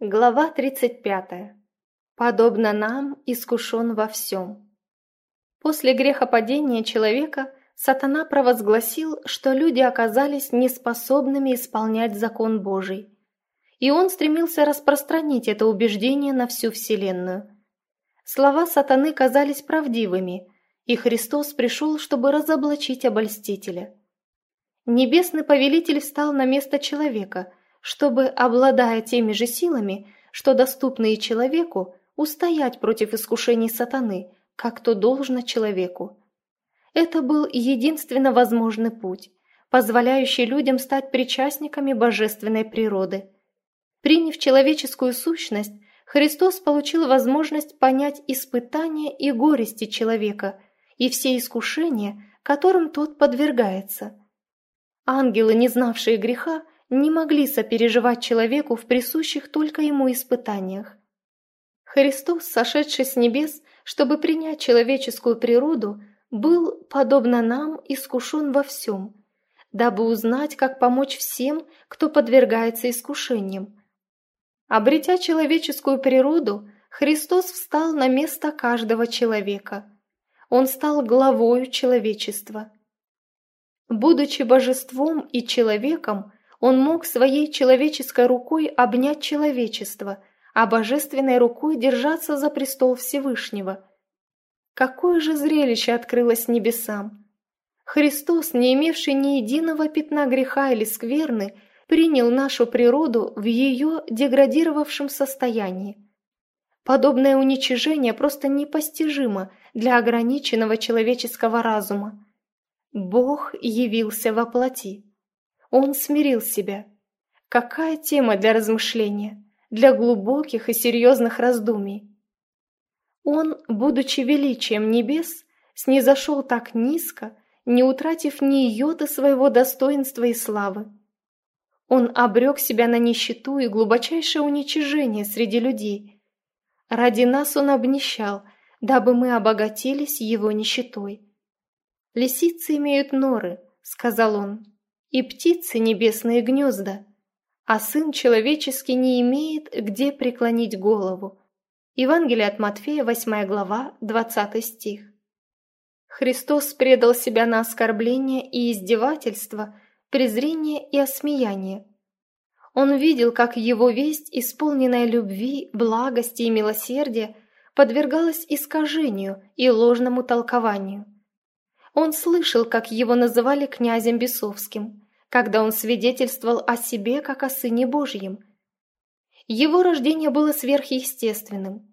Глава 35. Подобно нам, искушен во всем. После грехопадения человека сатана провозгласил, что люди оказались неспособными исполнять закон Божий. И он стремился распространить это убеждение на всю вселенную. Слова сатаны казались правдивыми, и Христос пришел, чтобы разоблачить обольстителя. Небесный повелитель встал на место человека, чтобы, обладая теми же силами, что доступны и человеку, устоять против искушений сатаны, как то должно человеку. Это был единственно возможный путь, позволяющий людям стать причастниками божественной природы. Приняв человеческую сущность, Христос получил возможность понять испытания и горести человека и все искушения, которым тот подвергается. Ангелы, не знавшие греха, не могли сопереживать человеку в присущих только ему испытаниях. Христос, сошедший с небес, чтобы принять человеческую природу, был, подобно нам, искушен во всем, дабы узнать, как помочь всем, кто подвергается искушениям. Обретя человеческую природу, Христос встал на место каждого человека. Он стал главою человечества. Будучи божеством и человеком, он мог своей человеческой рукой обнять человечество, а божественной рукой держаться за престол Всевышнего. Какое же зрелище открылось небесам! Христос, не имевший ни единого пятна греха или скверны, принял нашу природу в ее деградировавшем состоянии. Подобное уничижение просто непостижимо для ограниченного человеческого разума. Бог явился во плоти. Он смирил себя. Какая тема для размышления, для глубоких и серьезных раздумий. Он, будучи величием небес, снизошел так низко, не утратив ни йоты своего достоинства и славы. Он обрек себя на нищету и глубочайшее уничижение среди людей. Ради нас он обнищал, дабы мы обогатились его нищетой. «Лисицы имеют норы», — сказал он, — «и птицы небесные гнезда, а сын человеческий не имеет, где преклонить голову». Евангелие от Матфея, 8 глава, 20 стих. Христос предал себя на оскорбление и издевательство, презрение и осмеяние. Он видел, как его весть, исполненная любви, благости и милосердия, подвергалась искажению и ложному толкованию. Он слышал, как его называли князем бесовским, когда он свидетельствовал о себе, как о Сыне Божьем. Его рождение было сверхъестественным.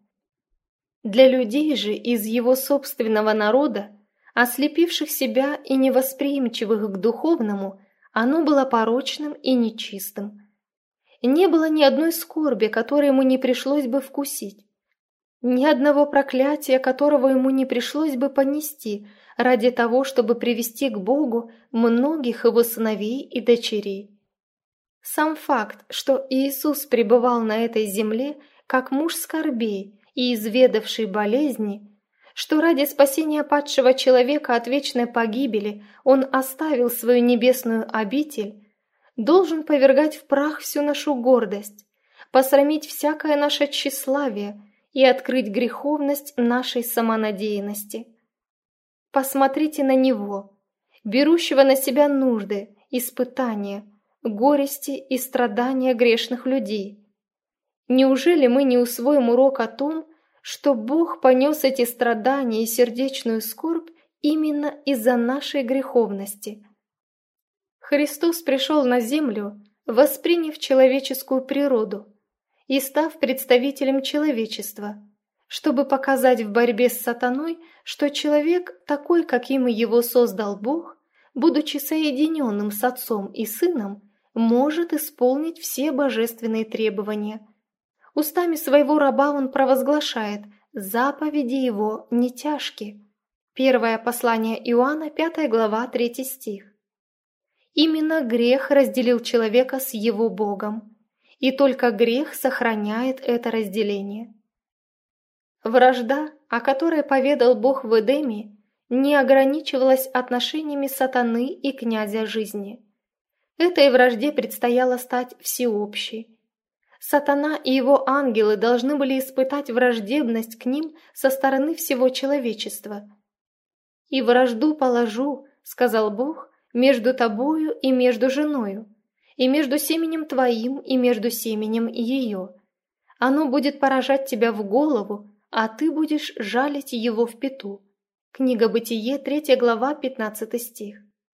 Для людей же из его собственного народа, ослепивших себя и невосприимчивых к духовному, оно было порочным и нечистым. Не было ни одной скорби, которой ему не пришлось бы вкусить, ни одного проклятия, которого ему не пришлось бы понести ради того, чтобы привести к Богу многих его сыновей и дочерей. Сам факт, что Иисус пребывал на этой земле как муж скорбей и изведавший болезни, что ради спасения падшего человека от вечной погибели он оставил свою небесную обитель, должен повергать в прах всю нашу гордость, посрамить всякое наше тщеславие и открыть греховность нашей самонадеянности. Посмотрите на Него, берущего на себя нужды, испытания, горести и страдания грешных людей. Неужели мы не усвоим урок о том, что Бог понес эти страдания и сердечную скорбь именно из-за нашей греховности? Христос пришел на землю, восприняв человеческую природу и став представителем человечества, чтобы показать в борьбе с сатаной, что человек, такой, каким его создал Бог, будучи соединенным с Отцом и Сыном, может исполнить все божественные требования. Устами своего раба он провозглашает: заповеди его не тяжки. Первое послание Иоанна, 5 глава, 3 стих. Именно грех разделил человека с его Богом, и только грех сохраняет это разделение. Вражда, о которой поведал Бог в Эдеме, не ограничивалась отношениями сатаны и князя жизни. Этой вражде предстояло стать всеобщей. Сатана и его ангелы должны были испытать враждебность к ним со стороны всего человечества. «И вражду положу, — сказал Бог, — между тобою и между женою, и между семенем твоим и между семенем ее. Оно будет поражать тебя в голову, а ты будешь жалить его в пяту». Книга Бытие, 3 глава, 15 стих.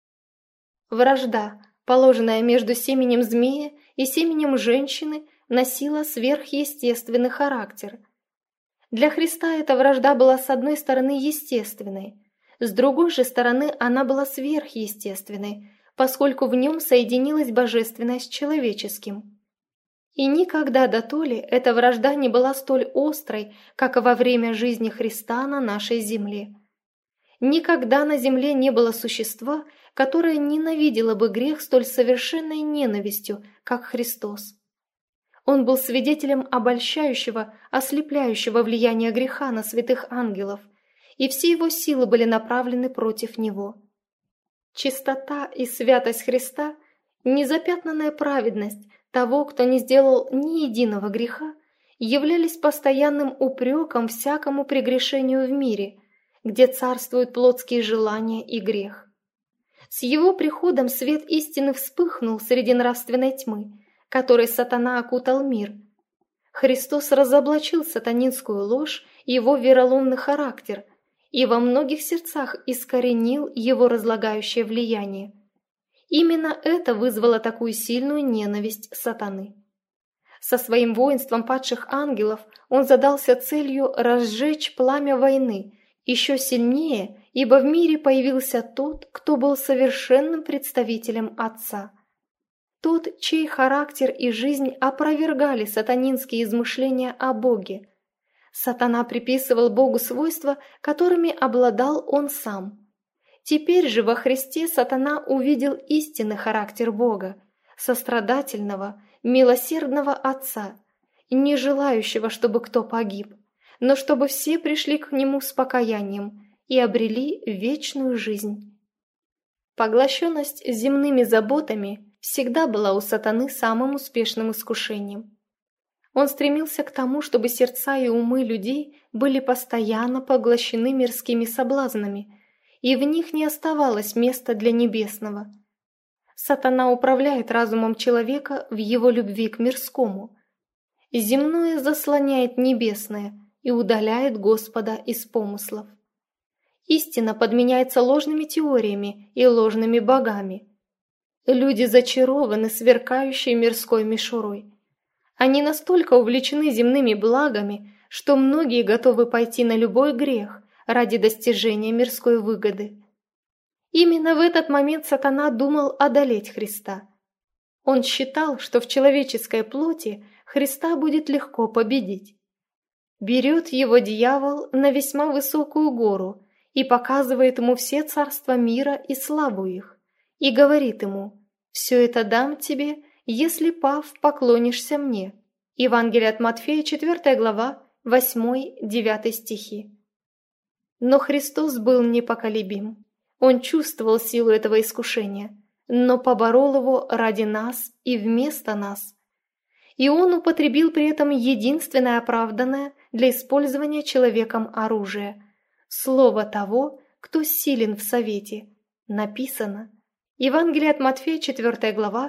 Вражда, положенная между семенем змея и семенем женщины, носила сверхъестественный характер. Для Христа эта вражда была с одной стороны естественной, с другой же стороны она была сверхъестественной, поскольку в нем соединилась божественное с человеческим. И никогда дотоле эта вражда не была столь острой, как во время жизни Христа на нашей земле. Никогда на земле не было существа, которое ненавидело бы грех столь совершенной ненавистью, как Христос. Он был свидетелем обольщающего, ослепляющего влияния греха на святых ангелов, и все его силы были направлены против него. Чистота и святость Христа, незапятнанная праведность того, кто не сделал ни единого греха, являлись постоянным упреком всякому прегрешению в мире, где царствуют плотские желания и грех. С его приходом свет истины вспыхнул среди нравственной тьмы, которой сатана окутал мир. Христос разоблачил сатанинскую ложь и его вероломный характер, и во многих сердцах искоренил его разлагающее влияние. Именно это вызвало такую сильную ненависть сатаны. Со своим воинством падших ангелов он задался целью разжечь пламя войны, еще сильнее, ибо в мире появился тот, кто был совершенным представителем Отца. Тот, чей характер и жизнь опровергали сатанинские измышления о Боге. Сатана приписывал Богу свойства, которыми обладал он сам. Теперь же во Христе сатана увидел истинный характер Бога, сострадательного, милосердного Отца, не желающего, чтобы кто погиб, но чтобы все пришли к Нему с покаянием и обрели вечную жизнь. Поглощенность земными заботами всегда была у сатаны самым успешным искушением. Он стремился к тому, чтобы сердца и умы людей были постоянно поглощены мирскими соблазнами, и в них не оставалось места для небесного. Сатана управляет разумом человека в его любви к мирскому. Земное заслоняет небесное и удаляет Господа из помыслов. Истина подменяется ложными теориями и ложными богами. Люди зачарованы сверкающей мирской мишурой. Они настолько увлечены земными благами, что многие готовы пойти на любой грех ради достижения мирской выгоды. Именно в этот момент сатана думал одолеть Христа. Он считал, что в человеческой плоти Христа будет легко победить. Берет его дьявол на весьма высокую гору и показывает ему все царства мира и славу их, и говорит ему: «Все это дам тебе, если, пав, поклонишься мне». Евангелие от Матфея, 4 глава, 8-9 стихи. Но Христос был непоколебим. Он чувствовал силу этого искушения, но поборол его ради нас и вместо нас. И он употребил при этом единственное оправданное для использования человеком оружие – слово того, кто силен в совете. Написано. Евангелие от Матфея, 4 глава,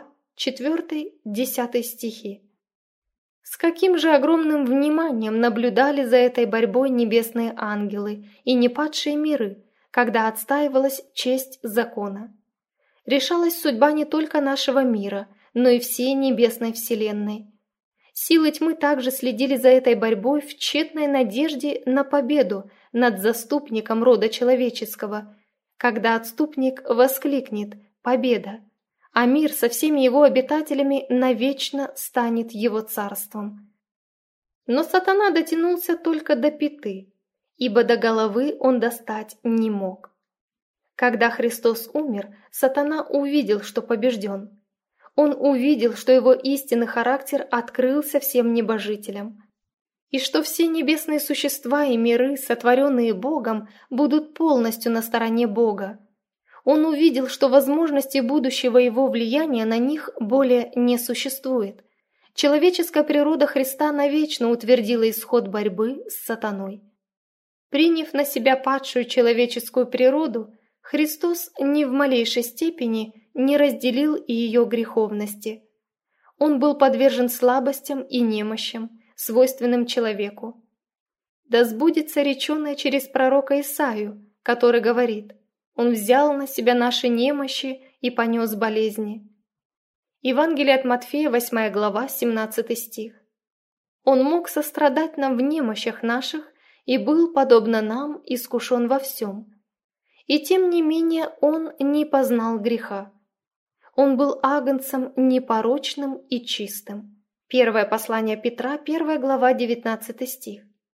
4-10 стихи. С каким же огромным вниманием наблюдали за этой борьбой небесные ангелы и непадшие миры, когда отстаивалась честь закона. Решалась судьба не только нашего мира, но и всей небесной вселенной. Силы тьмы также следили за этой борьбой в тщетной надежде на победу над заступником рода человеческого, когда отступник воскликнет «Победа!», а мир со всеми его обитателями навечно станет его царством. Но сатана дотянулся только до пяты, ибо до головы он достать не мог. Когда Христос умер, сатана увидел, что побежден. Он увидел, что его истинный характер открылся всем небожителям, и что все небесные существа и миры, сотворенные Богом, будут полностью на стороне Бога. Он увидел, что возможности будущего его влияния на них более не существует. Человеческая природа Христа навечно утвердила исход борьбы с сатаной. Приняв на себя падшую человеческую природу, Христос ни в малейшей степени не разделил и ее греховности. Он был подвержен слабостям и немощам, свойственным человеку. Да сбудется реченое через пророка Исаию, который говорит: «Он взял на себя наши немощи и понес болезни». Евангелие от Матфея, 8 глава, 17 стих. Он мог сострадать нам в немощах наших и был, подобно нам, искушен во всем. И тем не менее он не познал греха. Он был агнцем непорочным и чистым. Первое послание Петра, 1 глава, 19 стих.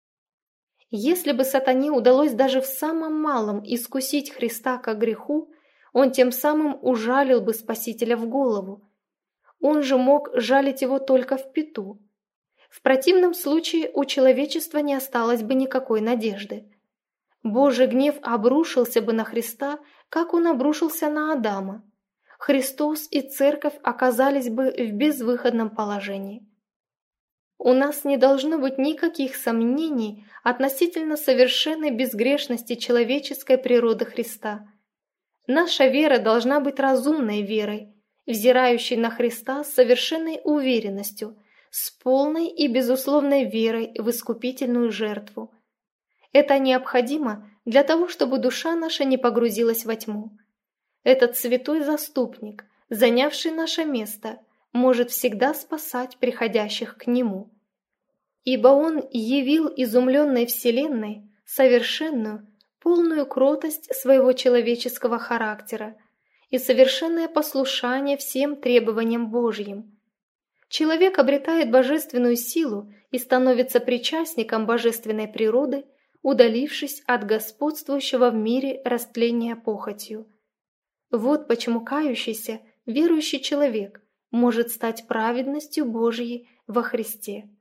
Если бы сатане удалось даже в самом малом искусить Христа ко греху, он тем самым ужалил бы Спасителя в голову. Он же мог жалить его только в пяту. В противном случае у человечества не осталось бы никакой надежды. Божий гнев обрушился бы на Христа, как он обрушился на Адама. Христос и Церковь оказались бы в безвыходном положении. У нас не должно быть никаких сомнений относительно совершенной безгрешности человеческой природы Христа. Наша вера должна быть разумной верой, взирающей на Христа с совершенной уверенностью, с полной и безусловной верой в искупительную жертву. Это необходимо для того, чтобы душа наша не погрузилась во тьму. Этот святой заступник, занявший наше место, может всегда спасать приходящих к Нему. Ибо Он явил изумленной вселенной совершенную, полную кротость своего человеческого характера и совершенное послушание всем требованиям Божьим. Человек обретает божественную силу и становится причастником божественной природы, удалившись от господствующего в мире растления похотью. Вот почему кающийся, верующий человек может стать праведностью Божьей во Христе.